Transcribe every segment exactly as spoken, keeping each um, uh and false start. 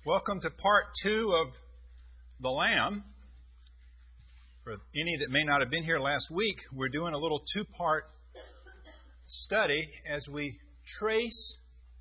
Welcome to part two of The Lamb. For any that may not have been here last week, we're doing a little two-part study as we trace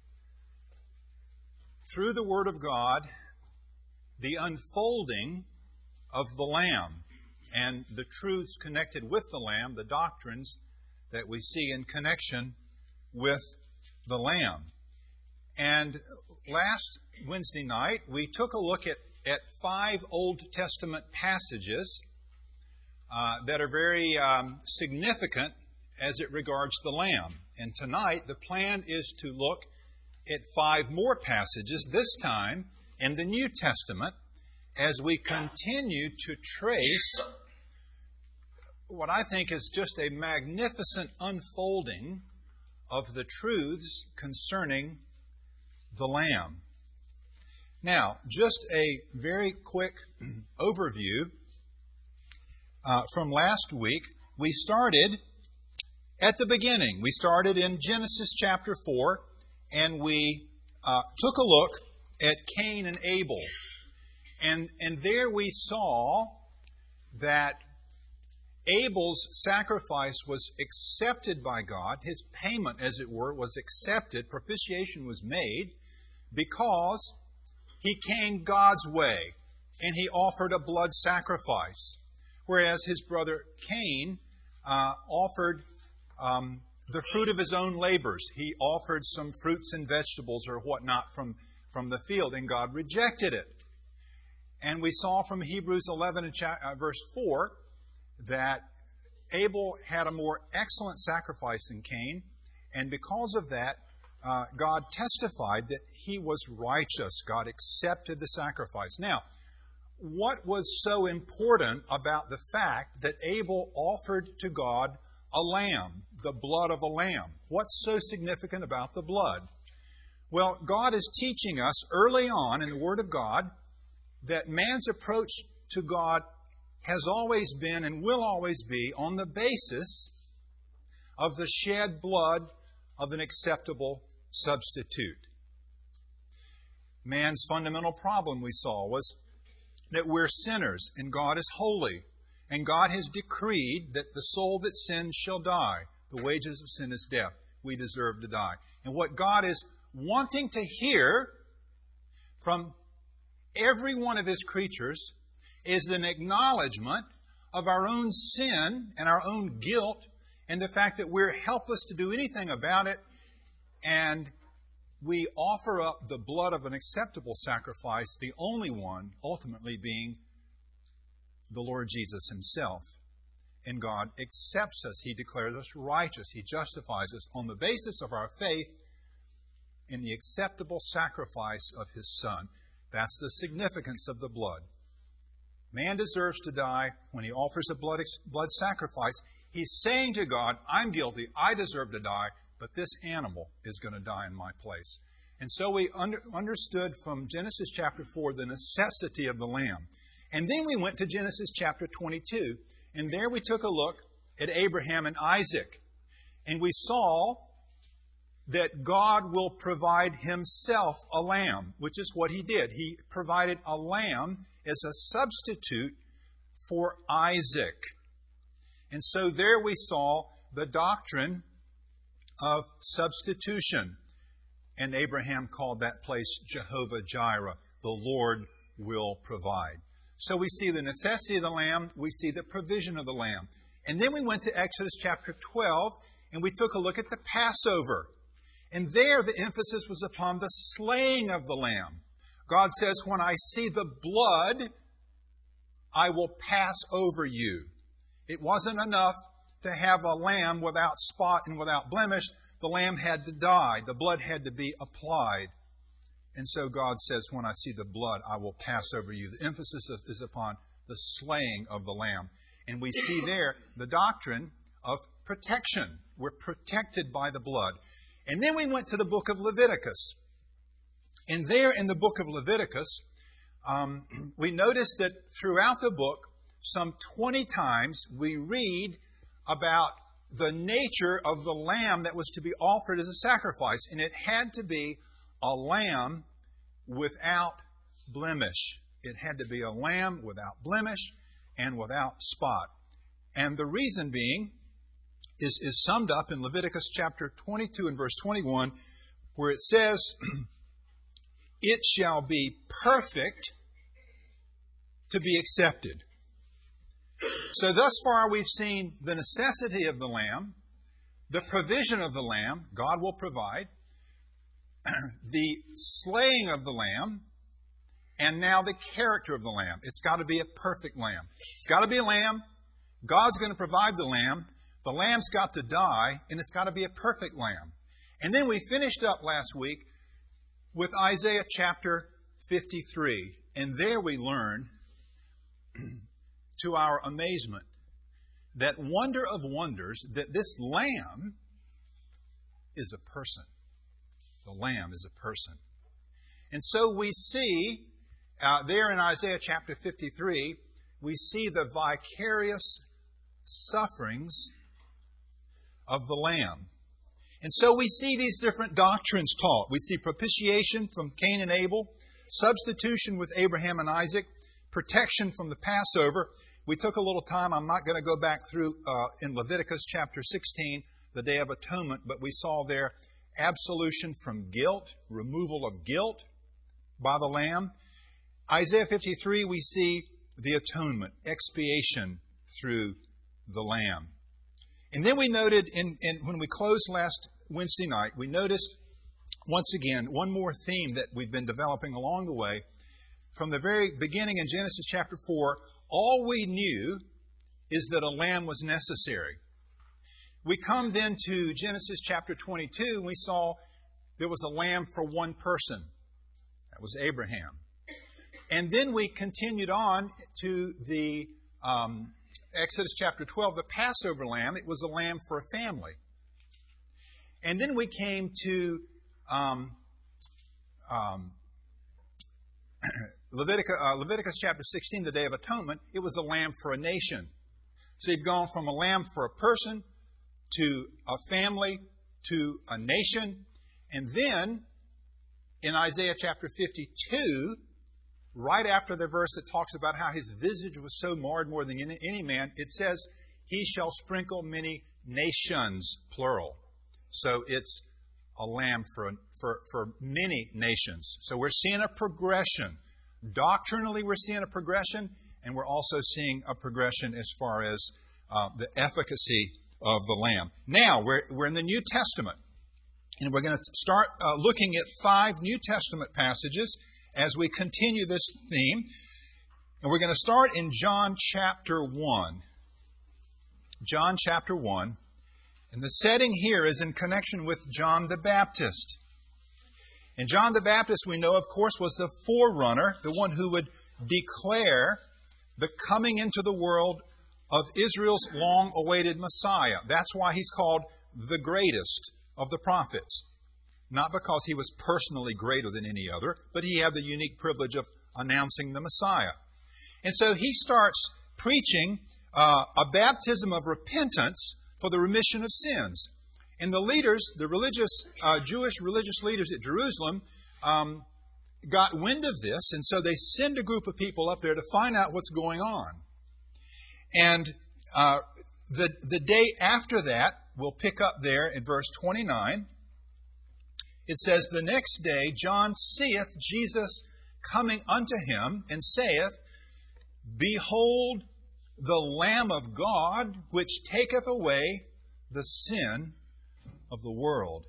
through the Word of God the unfolding of the Lamb and the truths connected with the Lamb, the doctrines that we see in connection with the Lamb. And last Wednesday night, we took a look at, at five Old Testament passages uh, that are very um, significant as it regards the Lamb. And tonight, the plan is to look at five more passages, this time in the New Testament, as we continue to trace what I think is just a magnificent unfolding of the truths concerning the Lamb. Now, just a very quick overview uh, from last week. We started at the beginning. We started in Genesis chapter four, and we uh, took a look at Cain and Abel. And, and there we saw that Abel's sacrifice was accepted by God. His payment, as it were, was accepted. Propitiation was made because he came God's way and he offered a blood sacrifice. Whereas his brother Cain uh, offered um, the fruit of his own labors. He offered some fruits and vegetables or whatnot from, from the field, and God rejected it. And we saw from Hebrews eleven and cha- uh, verse four that Abel had a more excellent sacrifice than Cain, and because of that, uh, God testified that he was righteous. God accepted the sacrifice. Now, what was so important about the fact that Abel offered to God a lamb, the blood of a lamb? What's so significant about the blood? Well, God is teaching us early on in the Word of God that man's approach to God has always been and will always be on the basis of the shed blood of an acceptable substitute. Man's fundamental problem, we saw, was that we're sinners and God is holy. And God has decreed that the soul that sins shall die. The wages of sin is death. We deserve to die. And what God is wanting to hear from every one of His creatures is an acknowledgement of our own sin and our own guilt and the fact that we're helpless to do anything about it, and we offer up the blood of an acceptable sacrifice, the only one ultimately being the Lord Jesus Himself. And God accepts us. He declares us righteous. He justifies us on the basis of our faith in the acceptable sacrifice of His Son. That's the significance of the blood. Man deserves to die. When he offers a blood, blood sacrifice, he's saying to God, I'm guilty, I deserve to die, but this animal is going to die in my place. And so we under, understood from Genesis chapter four the necessity of the lamb. And then we went to Genesis chapter twenty-two, and there we took a look at Abraham and Isaac. And we saw that God will provide Himself a lamb, which is what He did. He provided a lamb as a substitute for Isaac. And so there we saw the doctrine of substitution. And Abraham called that place Jehovah Jireh. The Lord will provide. So we see the necessity of the lamb. We see the provision of the lamb. And then we went to Exodus chapter twelve, and we took a look at the Passover. And there the emphasis was upon the slaying of the lamb. God says, when I see the blood, I will pass over you. It wasn't enough to have a lamb without spot and without blemish. The lamb had to die. The blood had to be applied. And so God says, when I see the blood, I will pass over you. The emphasis is upon the slaying of the lamb. And we see there the doctrine of protection. We're protected by the blood. And then we went to the book of Leviticus. And there in the book of Leviticus, um, we noticed that throughout the book, some twenty times we read about the nature of the lamb that was to be offered as a sacrifice. And it had to be a lamb without blemish. It had to be a lamb without blemish and without spot. And the reason being is, is summed up in Leviticus chapter twenty-two and verse twenty-one, where it says, "It shall be perfect to be accepted." So thus far we've seen the necessity of the lamb, the provision of the lamb, God will provide, the slaying of the lamb, and now the character of the lamb. It's got to be a perfect lamb. It's got to be a lamb. God's going to provide the lamb. The lamb's got to die, and it's got to be a perfect lamb. And then we finished up last week with Isaiah chapter fifty-three. And there we learn, to our amazement, that wonder of wonders, that this lamb is a person. The lamb is a person. And so we see, uh, there in Isaiah chapter fifty-three, we see the vicarious sufferings of the lamb. And so we see these different doctrines taught. We see propitiation from Cain and Abel, substitution with Abraham and Isaac, protection from the Passover. We took a little time. I'm not going to go back through uh, in Leviticus chapter sixteen, the Day of Atonement, but we saw there absolution from guilt, removal of guilt by the Lamb. Isaiah fifty-three, we see the atonement, expiation through the Lamb. And then we noted, in, in when we closed last Wednesday night, we noticed once again one more theme that we've been developing along the way. From the very beginning in Genesis chapter four, all we knew is that a lamb was necessary. We come then to Genesis chapter twenty-two, and we saw there was a lamb for one person. That was Abraham. And then we continued on to the um, Exodus chapter twelve, the Passover lamb. It was a lamb for a family. And then we came to um, um, Leviticus, uh, Leviticus chapter sixteen, the Day of Atonement. It was a lamb for a nation. So you've gone from a lamb for a person to a family to a nation. And then in Isaiah chapter fifty-two, right after the verse that talks about how his visage was so marred more than any man, it says, "He shall sprinkle many nations," plural. So it's a lamb for, for, for many nations. So we're seeing a progression. Doctrinally, we're seeing a progression, and we're also seeing a progression as far as uh, the efficacy of the lamb. Now, we're, we're in the New Testament, and we're going to start uh, looking at five New Testament passages as we continue this theme. And we're going to start in John chapter one. John chapter one. And the setting here is in connection with John the Baptist. And John the Baptist, we know, of course, was the forerunner, the one who would declare the coming into the world of Israel's long-awaited Messiah. That's why he's called the greatest of the prophets. Not because he was personally greater than any other, but he had the unique privilege of announcing the Messiah. And so he starts preaching uh, a baptism of repentance for the remission of sins. And the leaders, the religious, uh, Jewish religious leaders at Jerusalem, um, got wind of this, and so they send a group of people up there to find out what's going on. And uh, the, the day after that, we'll pick up there in verse twenty-nine. It says, "The next day John seeth Jesus coming unto him, and saith, Behold the Lamb of God, which taketh away the sin of the world."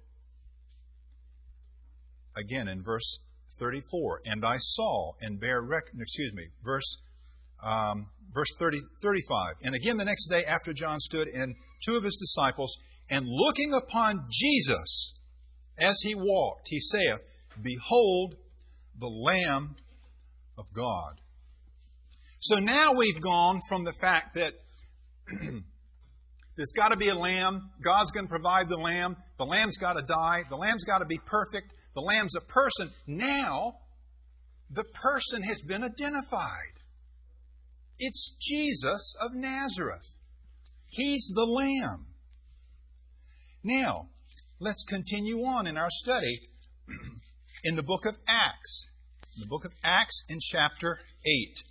Again in verse thirty-four, "And I saw and bear record," excuse me, verse um, verse thirty, thirty-five. "And again the next day after John stood and two of his disciples, and looking upon Jesus as he walked, he saith, Behold the Lamb of God." So now we've gone from the fact that there's got to be a lamb, God's going to provide the lamb, the lamb's got to die, the lamb's got to be perfect, the lamb's a person. Now, the person has been identified. It's Jesus of Nazareth. He's the Lamb. Now, let's continue on in our study in the book of Acts. the book of Acts in chapter eight.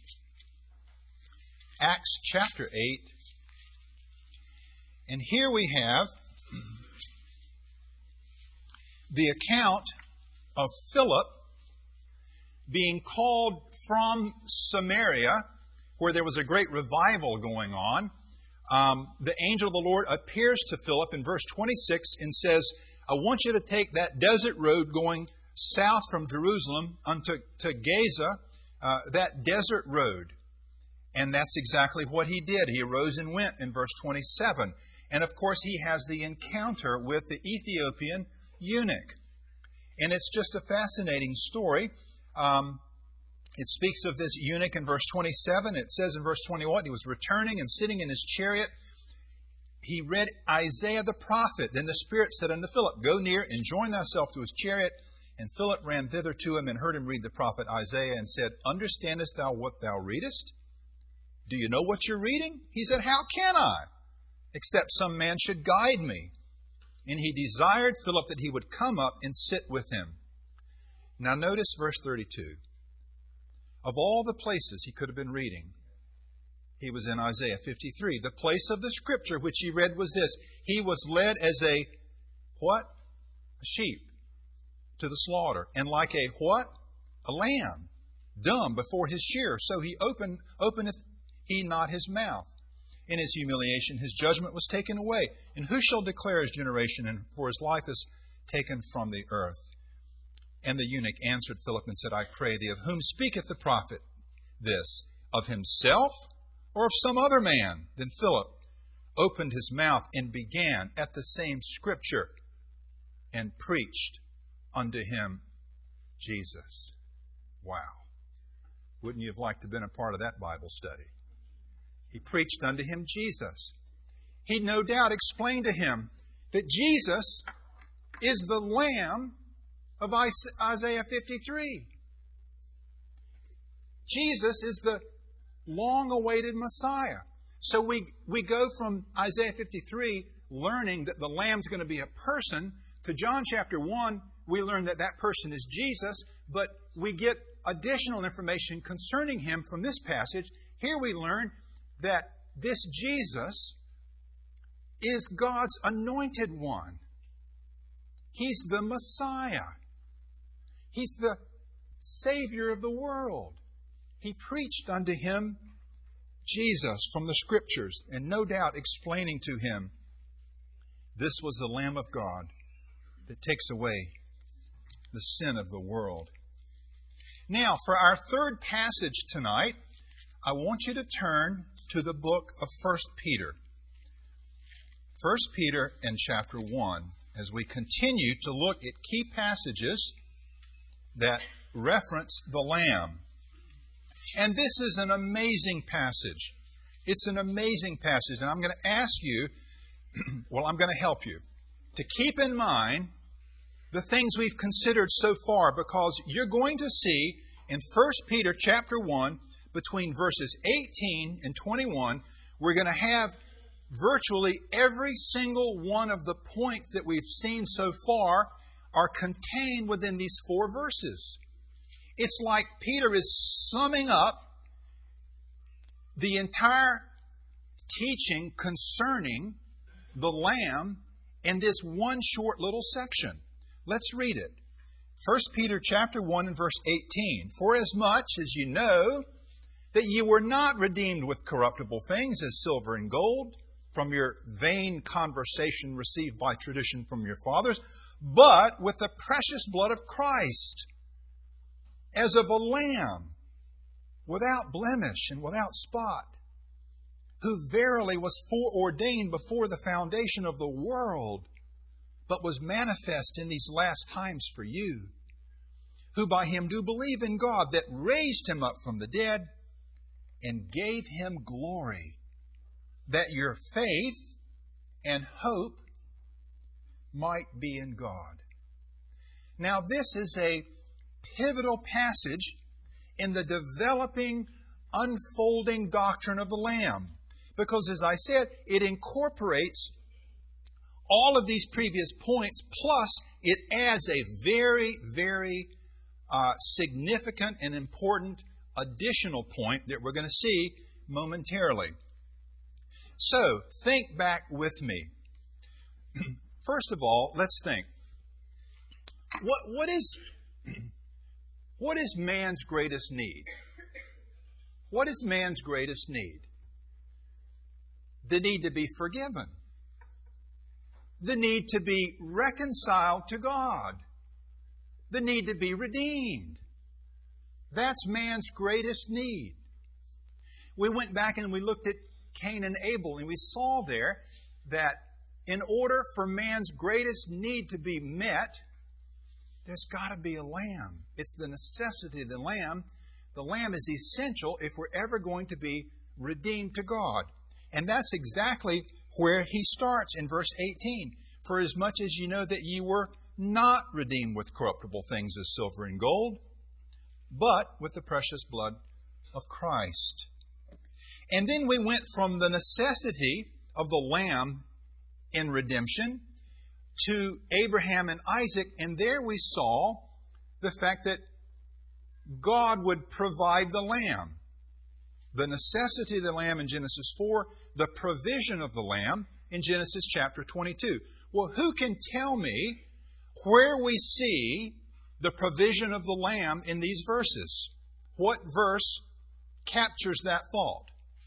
Acts chapter eight. And here we have the account of Philip being called from Samaria, where there was a great revival going on. Um, the angel of the Lord appears to Philip in verse twenty-six and says, I want you to take that desert road going south from Jerusalem unto to Gaza, uh, that desert road. And that's exactly what he did. He arose and went in verse twenty-seven. And of course, he has the encounter with the Ethiopian eunuch. And it's just a fascinating story. Um, it speaks of this eunuch in verse twenty-seven. It says in verse twenty-one, he was returning and sitting in his chariot. He read Isaiah the prophet. Then the Spirit said unto Philip, Go near and join thyself to his chariot. And Philip ran thither to him and heard him read the prophet Isaiah and said, Understandest thou what thou readest? Do you know what you're reading? He said, How can I? Except some man should guide me. And he desired Philip that he would come up and sit with him. Now notice verse thirty-two. Of all the places he could have been reading, he was in Isaiah fifty-three. The place of the scripture which he read was this. He was led as a, what? A sheep to the slaughter. And like a, what? A lamb, dumb before his shearer. So he opened, openeth he not his mouth. In his humiliation, his judgment was taken away. And who shall declare his generation? And for his life is taken from the earth. And the eunuch answered Philip and said, I pray thee, of whom speaketh the prophet this? Of himself or of some other man? Then Philip opened his mouth and began at the same scripture and preached unto him Jesus. Wow. Wouldn't you have liked to have been a part of that Bible study? He preached unto him Jesus. He no doubt explained to him that Jesus is the Lamb of Isaiah fifty-three. Jesus is the long-awaited Messiah. So we, we go from Isaiah fifty-three learning that the Lamb's going to be a person to John chapter one, we learn that that person is Jesus, but we get additional information concerning him from this passage. Here we learn that this Jesus is God's anointed one. He's the Messiah. He's the Savior of the world. He preached unto him Jesus from the Scriptures, and no doubt explaining to him this was the Lamb of God that takes away the sin of the world. Now, for our third passage tonight, I want you to turn to the book of First Peter. First Peter and chapter one, as we continue to look at key passages that reference the Lamb. And this is an amazing passage. It's an amazing passage. And I'm going to ask you, well, I'm going to help you, to keep in mind the things we've considered so far, because you're going to see in First Peter chapter one, between verses eighteen and twenty-one, we're going to have virtually every single one of the points that we've seen so far are contained within these four verses. It's like Peter is summing up the entire teaching concerning the Lamb in this one short little section. Let's read it. First Peter chapter one and verse eighteen. For as much as you know that ye were not redeemed with corruptible things as silver and gold from your vain conversation received by tradition from your fathers, but with the precious blood of Christ, as of a lamb, without blemish and without spot, who verily was foreordained before the foundation of the world, but was manifest in these last times for you, who by him do believe in God, that raised him up from the dead, and gave him glory, that your faith and hope might be in God. Now, this is a pivotal passage in the developing, unfolding doctrine of the Lamb. Because, as I said, it incorporates all of these previous points, plus it adds a very, very uh, significant and important additional point that we're going to see momentarily. So, think back with me. First of all, let's think. What, what is, what is man's greatest need? What is man's greatest need? The need to be forgiven. The need to be reconciled to God. The need to be redeemed. That's man's greatest need. We went back and we looked at Cain and Abel, and we saw there that in order for man's greatest need to be met, there's got to be a lamb. It's the necessity of the lamb. The lamb is essential if we're ever going to be redeemed to God. And that's exactly where he starts in verse eighteen. For as much as ye know that ye were not redeemed with corruptible things as silver and gold, but with the precious blood of Christ. And then we went from the necessity of the lamb in redemption to Abraham and Isaac, and there we saw the fact that God would provide the lamb. The necessity of the lamb in Genesis four, the provision of the lamb in Genesis chapter twenty-two. Well, who can tell me where we see the provision of the lamb in these verses? What verse captures that thought?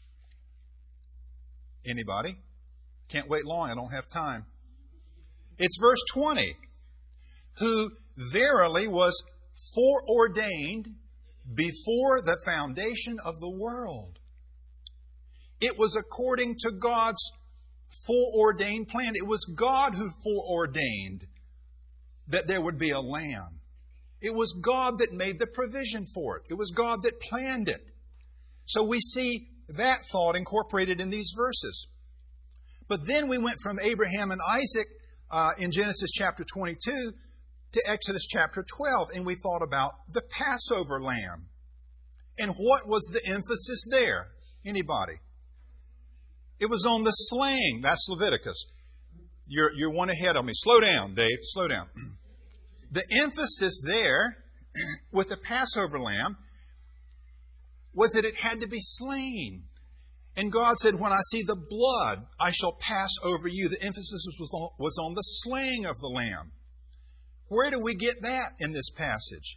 Anybody? Can't wait long, I don't have time. It's verse twenty. Who verily was foreordained before the foundation of the world. It was according to God's foreordained plan. It was God who foreordained that there would be a lamb. It was God that made the provision for it. It was God that planned it. So we see that thought incorporated in these verses. But then we went from Abraham and Isaac uh, in Genesis chapter twenty-two to Exodus chapter twelve, and we thought about the Passover lamb. And what was the emphasis there? Anybody? It was on the slaying. That's Leviticus. You're, you're one ahead of me. Slow down, Dave. Slow down. The emphasis there with the Passover lamb was that it had to be slain. And God said, when I see the blood, I shall pass over you. The emphasis was on, was on the slaying of the lamb. Where do we get that in this passage?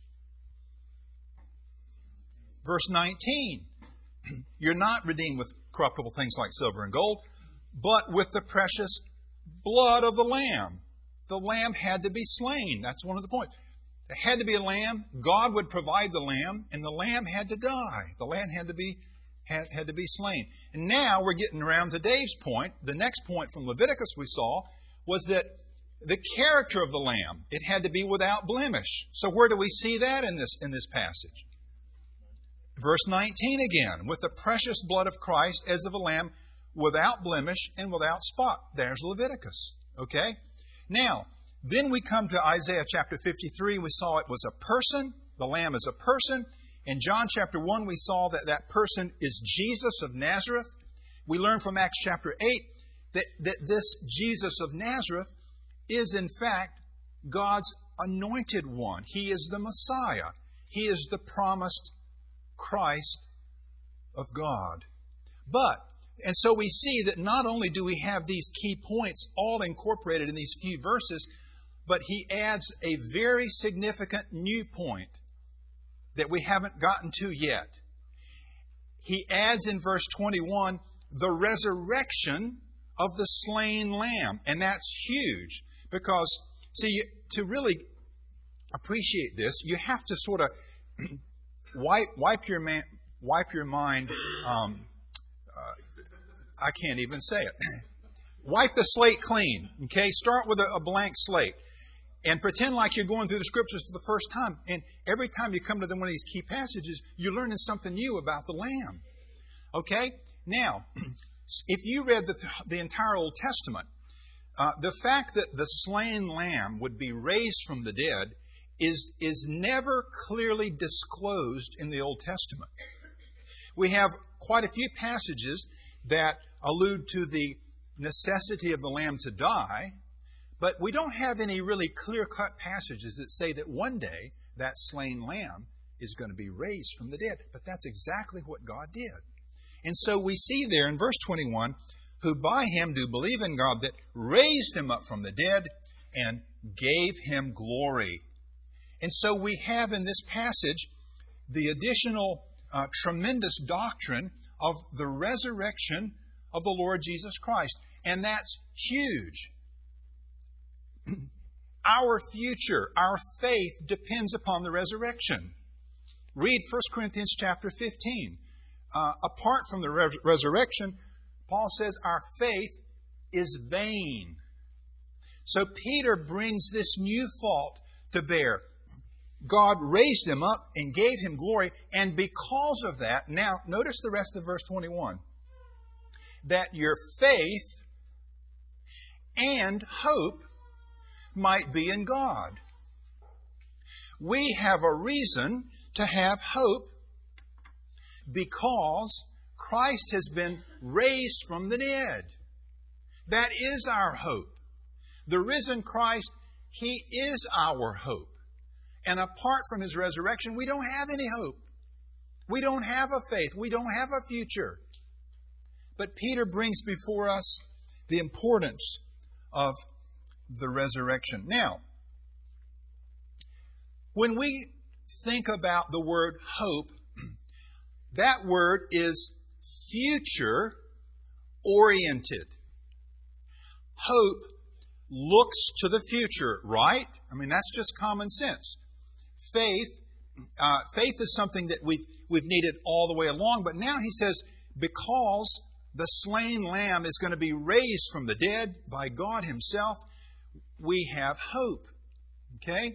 Verse nineteen. You're not redeemed with corruptible things like silver and gold, but with the precious blood of the lamb. The lamb had to be slain. That's one of the points. There had to be a lamb. God would provide the lamb, and the lamb had to die. The lamb had to be had, had to be slain. And now we're getting around to Dave's point. The next point from Leviticus we saw was that the character of the lamb, it had to be without blemish. So where do we see that in this in this passage? Verse nineteen again, with the precious blood of Christ as of a lamb without blemish and without spot. There's Leviticus. Okay? Now, then we come to Isaiah chapter fifty-three. We saw it was a person. The lamb is a person. In John chapter one, we saw that that person is Jesus of Nazareth. We learn from Acts chapter eight that, that this Jesus of Nazareth is in fact God's anointed one. He is the Messiah. He is the promised Christ of God. But, and so we see that not only do we have these key points all incorporated in these few verses, but he adds a very significant new point that we haven't gotten to yet. He adds in verse twenty-one the resurrection of the slain lamb. And that's huge because, see, to really appreciate this, you have to sort of wipe wipe your man, wipe your mind. Um, uh, I can't even say it. Wipe the slate clean. Okay, start with a, a blank slate, and pretend like you're going through the Scriptures for the first time. And every time you come to one of these key passages, you're learning something new about the Lamb. Okay, now if you read the, the entire Old Testament, uh, the fact that the slain Lamb would be raised from the dead is, is never clearly disclosed in the Old Testament. We have quite a few passages that allude to the necessity of the Lamb to die, but we don't have any really clear-cut passages that say that one day that slain lamb is going to be raised from the dead. But that's exactly what God did. And so we see there in verse twenty-one, who by him do believe in God that raised him up from the dead and gave him glory. And so we have in this passage the additional uh, tremendous doctrine of the resurrection of the Lord Jesus Christ. And that's huge. Our future, our faith depends upon the resurrection. Read First Corinthians chapter fifteen. Uh, apart from the res- resurrection, Paul says our faith is vain. So Peter brings this new fault to bear. God raised him up and gave him glory, and because of that, now notice the rest of verse twenty-one, that your faith and hope might be in God. We have a reason to have hope because Christ has been raised from the dead. That is our hope. The risen Christ, He is our hope. And apart from His resurrection, we don't have any hope. We don't have a faith. We don't have a future. But Peter brings before us the importance of the resurrection. Now, when we think about the word hope, that word is future oriented. Hope looks to the future, right? I mean, that's just common sense. Faith, uh, faith is something that we've, we've needed all the way along, but now he says, because the slain lamb is going to be raised from the dead by God Himself, we have hope. Okay?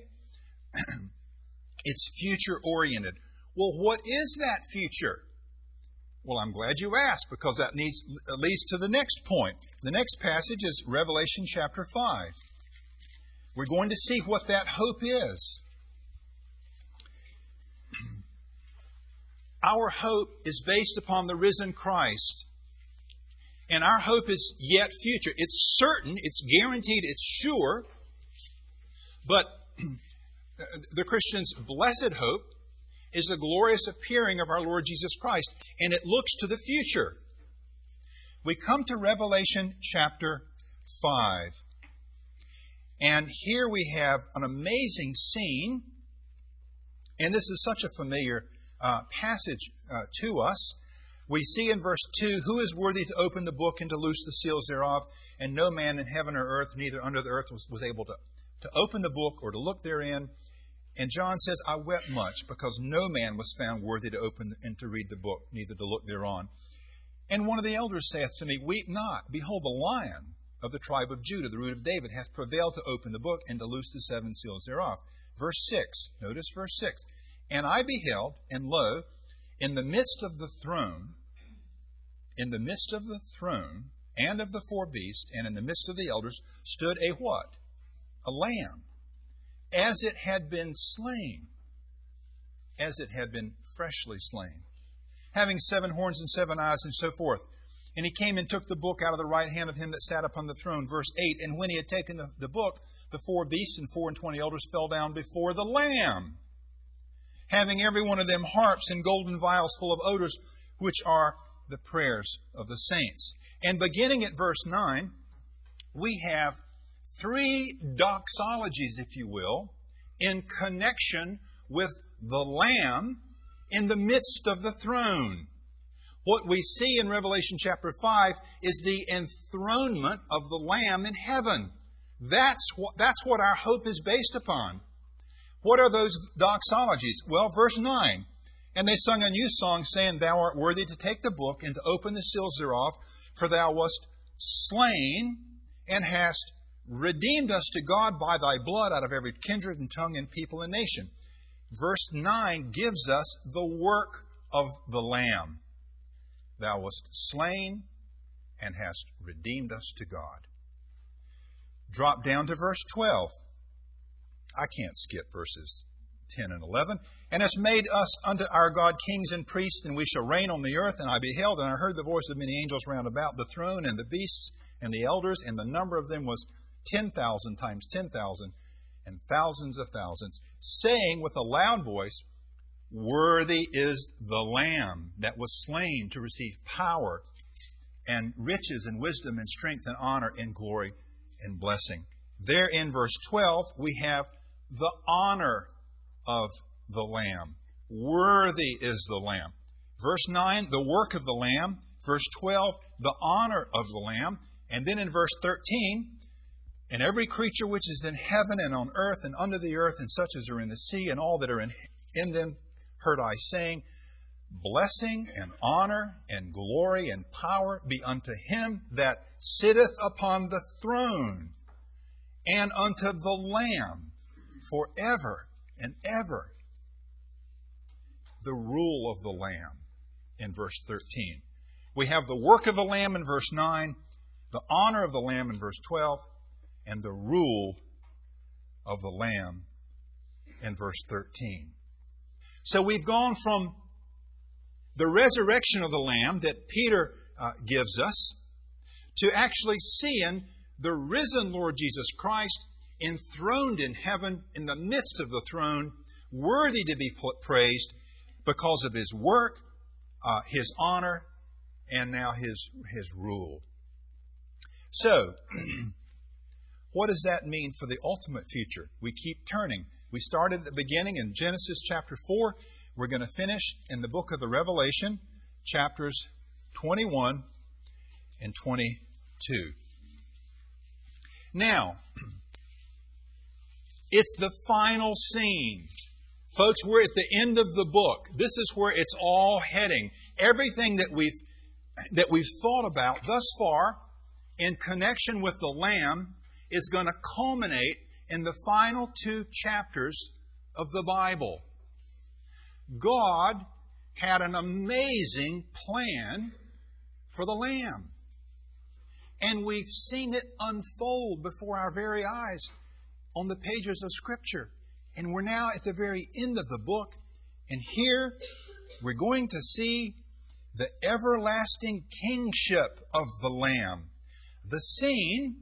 It's future oriented. Well, what is that future? Well, I'm glad you asked, because that needs, leads to the next point. The next passage is Revelation chapter five. We're going to see what that hope is. Our hope is based upon the risen Christ. And our hope is yet future. It's certain, it's guaranteed, it's sure. But the Christian's blessed hope is the glorious appearing of our Lord Jesus Christ. And it looks to the future. We come to Revelation chapter five. And here we have an amazing scene. And this is such a familiar uh, passage uh, to us. We see in verse two, who is worthy to open the book and to loose the seals thereof? And no man in heaven or earth, neither under the earth, was, was able to, to open the book or to look therein. And John says, I wept much, because no man was found worthy to open and to read the book, neither to look thereon. And one of the elders saith to me, weep not. Behold, the Lion of the tribe of Judah, the root of David, hath prevailed to open the book and to loose the seven seals thereof. Verse six. Notice verse six. And I beheld, and lo, in the midst of the throne, in the midst of the throne, and of the four beasts, and in the midst of the elders, stood a what? A lamb, as it had been slain, as it had been freshly slain, having seven horns and seven eyes, and so forth. And he came and took the book out of the right hand of him that sat upon the throne. Verse eight, and when he had taken the, the book, the four beasts and four and twenty elders fell down before the Lamb, having every one of them harps and golden vials full of odors, which are the prayers of the saints. And beginning at verse nine, we have three doxologies, if you will, in connection with the Lamb in the midst of the throne. What we see in Revelation chapter five is the enthronement of the Lamb in heaven. That's what, that's what our hope is based upon. What are those doxologies? Well, verse nine. And they sung a new song, saying, Thou art worthy to take the book and to open the seals thereof, for thou wast slain and hast redeemed us to God by thy blood out of every kindred and tongue and people and nation. Verse nine gives us the work of the Lamb. Thou wast slain and hast redeemed us to God. Drop down to verse twelve. I can't skip verses ten and eleven. And hast made us unto our God kings and priests, and we shall reign on the earth. And I beheld, and I heard the voice of many angels round about the throne, and the beasts, and the elders, and the number of them was ten thousand times ten thousand, and thousands of thousands, saying with a loud voice, "Worthy is the Lamb that was slain to receive power and riches and wisdom and strength and honor and glory and blessing." There in verse twelve, we have the honor of the Lamb. Worthy is the Lamb. Verse nine, the work of the Lamb. Verse twelve, the honor of the Lamb. And then in verse thirteen, "And every creature which is in heaven and on earth and under the earth, and such as are in the sea, and all that are in, in them, heard I saying, Blessing and honor and glory and power be unto him that sitteth upon the throne, and unto the Lamb forever and ever." The rule of the Lamb in verse thirteen. We have the work of the Lamb in verse nine, the honor of the Lamb in verse twelve, and the rule of the Lamb in verse thirteen. So we've gone from the resurrection of the Lamb that Peter uh, gives us to actually seeing the risen Lord Jesus Christ enthroned in heaven in the midst of the throne, worthy to be praised because of His work, uh, His honor, and now His, His rule. So, what does that mean for the ultimate future? We keep turning. We started at the beginning in Genesis chapter four. We're going to finish in the book of the Revelation, chapters twenty-one and twenty-two. Now, it's the final scene. Folks, we're at the end of the book. This is where it's all heading. Everything that we've that we've thought about thus far in connection with the Lamb is going to culminate in the final two chapters of the Bible. God had an amazing plan for the Lamb. And we've seen it unfold before our very eyes on the pages of Scripture. And we're now at the very end of the book. And here we're going to see the everlasting kingship of the Lamb. The scene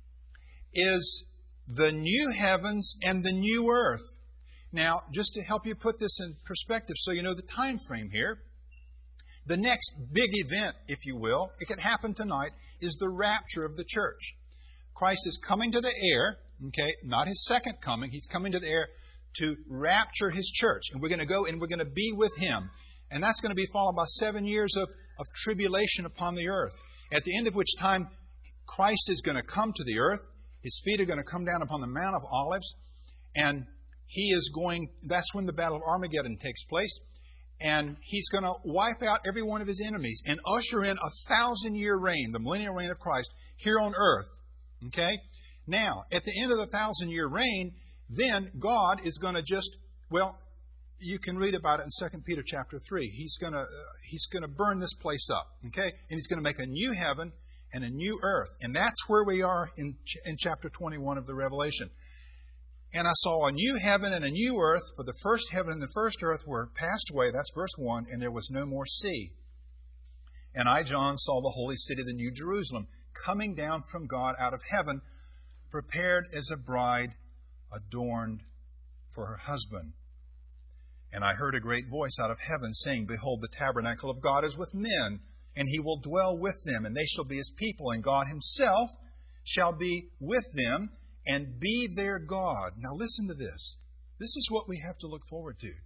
is the new heavens and the new earth. Now, just to help you put this in perspective so you know the time frame here, the next big event, if you will, it could happen tonight, is the rapture of the church. Christ is coming to the air, okay, not His second coming. He's coming to the air to rapture His church. And we're going to go and we're going to be with Him. And that's going to be followed by seven years of, of tribulation upon the earth. At the end of which time, Christ is going to come to the earth. His feet are going to come down upon the Mount of Olives. And He is going, that's when the Battle of Armageddon takes place. And He's going to wipe out every one of His enemies and usher in a thousand-year reign, the millennial reign of Christ, here on earth. Okay? Now, at the end of the thousand-year reign, then God is going to just, well, you can read about it in Second Peter chapter three. He's going to uh, He's going to burn this place up. Okay? And He's going to make a new heaven and a new earth. And that's where we are in, in chapter twenty-one of the Revelation. "And I saw a new heaven and a new earth, for the first heaven and the first earth were passed away." That's verse one. "And there was no more sea. And I, John, saw the holy city, the new Jerusalem, coming down from God out of heaven, prepared as a bride adorned for her husband. And I heard a great voice out of heaven saying, Behold, the tabernacle of God is with men, and He will dwell with them, and they shall be His people, and God Himself shall be with them, and be their God." Now listen to this. This is what we have to look forward to.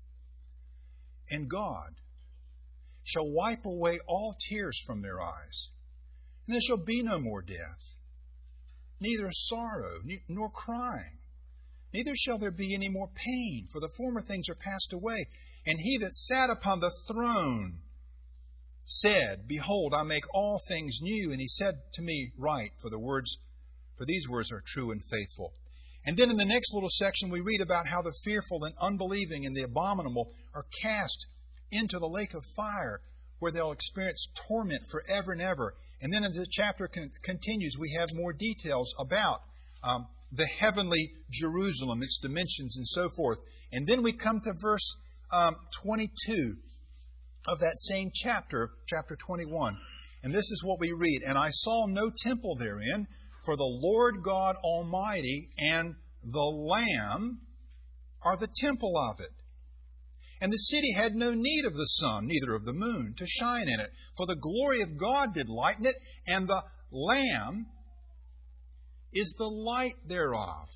"And God shall wipe away all tears from their eyes, and there shall be no more death, neither sorrow nor crying, neither shall there be any more pain, for the former things are passed away. And He that sat upon the throne said, Behold, I make all things new. And He said to me, Write, for the words For these words are true and faithful." And then in the next little section, we read about how the fearful and unbelieving and the abominable are cast into the lake of fire, where they'll experience torment forever and ever. And then as the chapter con- continues, we have more details about um, the heavenly Jerusalem, its dimensions, and so forth. And then we come to verse um, twenty-two of that same chapter, chapter twenty-one. And this is what we read. "And I saw no temple therein, for the Lord God Almighty and the Lamb are the temple of it. And the city had no need of the sun, neither of the moon, to shine in it. For the glory of God did lighten it, and the Lamb is the light thereof.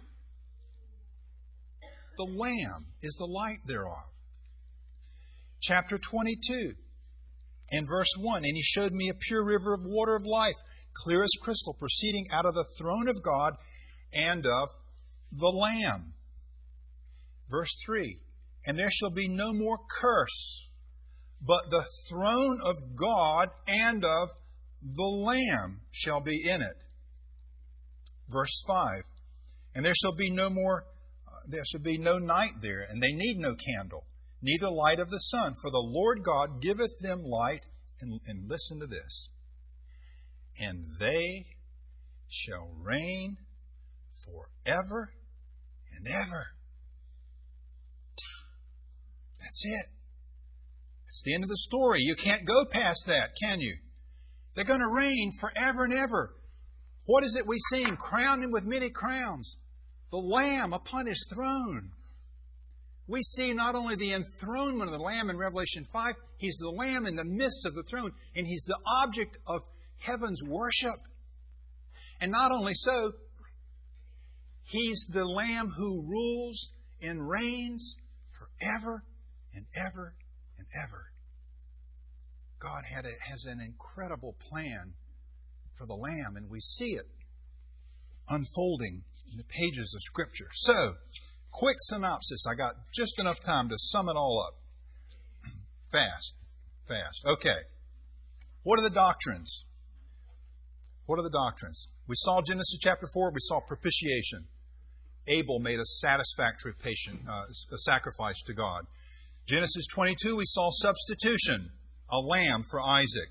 The Lamb is the light thereof. Chapter twenty-two, and verse one, And he showed me a pure river of water of life, clear as crystal, proceeding out of the throne of God and of the Lamb. Verse three, And there shall be no more curse, but the throne of God and of the Lamb shall be in it. Verse five, And there shall be no more, uh, there shall be no night there, and they need no candle, neither light of the sun, for the Lord God giveth them light. And, and listen to this. And they shall reign forever and ever. That's it. That's the end of the story. You can't go past that, can you? They're going to reign forever and ever. What is it we sing? Crown him with many crowns. The Lamb upon his throne. We see not only the enthronement of the Lamb in Revelation five, he's the Lamb in the midst of the throne, and he's the object of heaven's worship. And not only so, he's the Lamb who rules and reigns forever and ever and ever. God had a, has an incredible plan for the Lamb, and we see it unfolding in the pages of Scripture. So, quick synopsis. I got just enough time to sum it all up. Fast. Fast. Okay. What are the doctrines? What are the doctrines? We saw Genesis chapter four. We saw propitiation. Abel made a satisfactory patient, uh, a sacrifice to God. Genesis twenty-two, we saw substitution, a lamb for Isaac.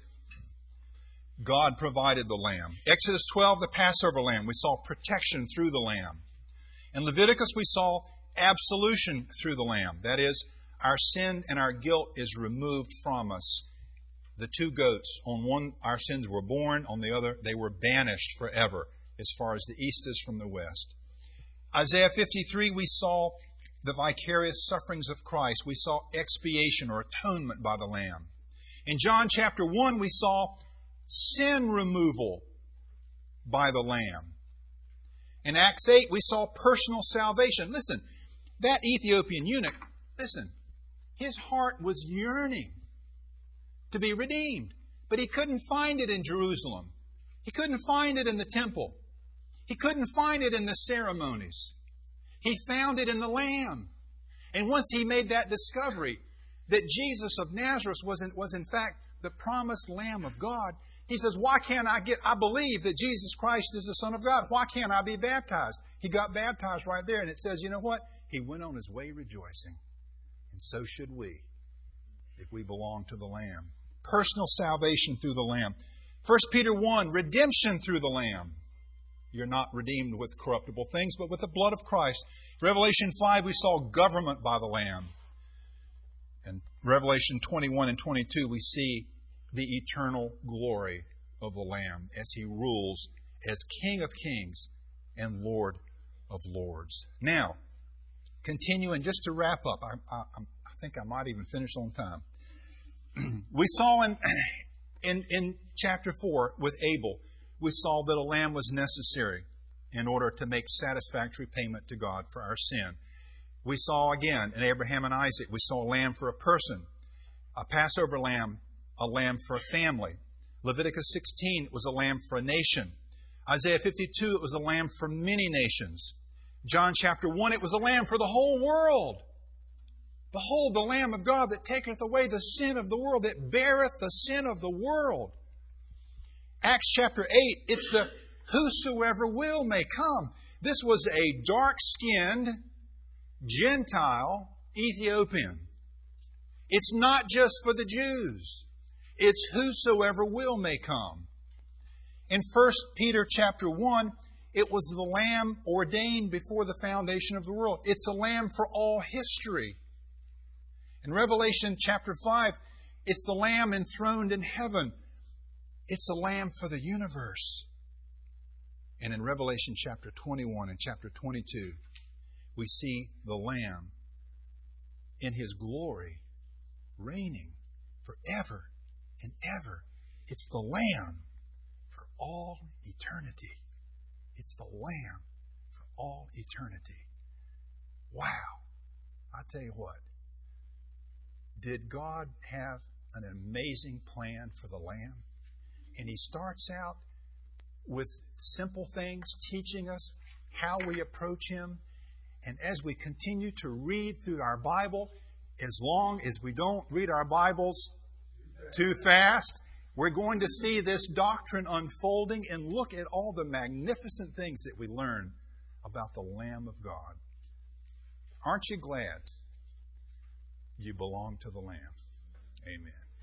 God provided the lamb. Exodus twelve, the Passover lamb. We saw protection through the lamb. In Leviticus, we saw absolution through the lamb. That is, our sin and our guilt is removed from us. The two goats, on one our sins were borne, on the other they were banished forever, as far as the east is from the west. Isaiah fifty-three, we saw the vicarious sufferings of Christ. We saw expiation or atonement by the Lamb. In John chapter one, we saw sin removal by the Lamb. In Acts eight, we saw personal salvation. Listen, that Ethiopian eunuch, listen, his heart was yearning to be redeemed, but he couldn't find it in Jerusalem. He couldn't find it in the temple. He couldn't find it in the ceremonies. He found it in the Lamb. And once he made that discovery that Jesus of Nazareth was in, was in fact the promised Lamb of God, he says, why can't I get, I believe that Jesus Christ is the Son of God. Why can't I be baptized? He got baptized right there, and it says, you know what? He went on his way rejoicing. And so should we, if we belong to the Lamb. Personal salvation through the Lamb. First Peter one, redemption through the Lamb. You're not redeemed with corruptible things, but with the blood of Christ. Revelation five, we saw government by the Lamb. And Revelation twenty-one and twenty-two, we see the eternal glory of the Lamb as He rules as King of kings and Lord of lords. Now, continuing, just to wrap up, I, I, I think I might even finish on time. We saw in, in, in chapter four with Abel, we saw that a lamb was necessary in order to make satisfactory payment to God for our sin. We saw again in Abraham and Isaac, we saw a lamb for a person, a Passover lamb, a lamb for a family. Leviticus sixteen, it was a lamb for a nation. Isaiah fifty-two, it was a lamb for many nations. John chapter one, it was a lamb for the whole world. Behold, the Lamb of God that taketh away the sin of the world, that beareth the sin of the world. Acts chapter eight, it's the whosoever will may come. This was a dark-skinned, Gentile Ethiopian. It's not just for the Jews. It's whosoever will may come. In First Peter chapter one, it was the Lamb ordained before the foundation of the world. It's a Lamb for all history. In Revelation chapter five, it's the Lamb enthroned in heaven. It's a Lamb for the universe. And in Revelation chapter twenty-one and chapter twenty-two, we see the Lamb in His glory reigning forever and ever. It's the Lamb for all eternity. It's the Lamb for all eternity. Wow. I tell you what. Did God have an amazing plan for the Lamb? And He starts out with simple things, teaching us how we approach Him. And as we continue to read through our Bible, as long as we don't read our Bibles too fast, we're going to see this doctrine unfolding and look at all the magnificent things that we learn about the Lamb of God. Aren't you glad you belong to the Lamb? Amen.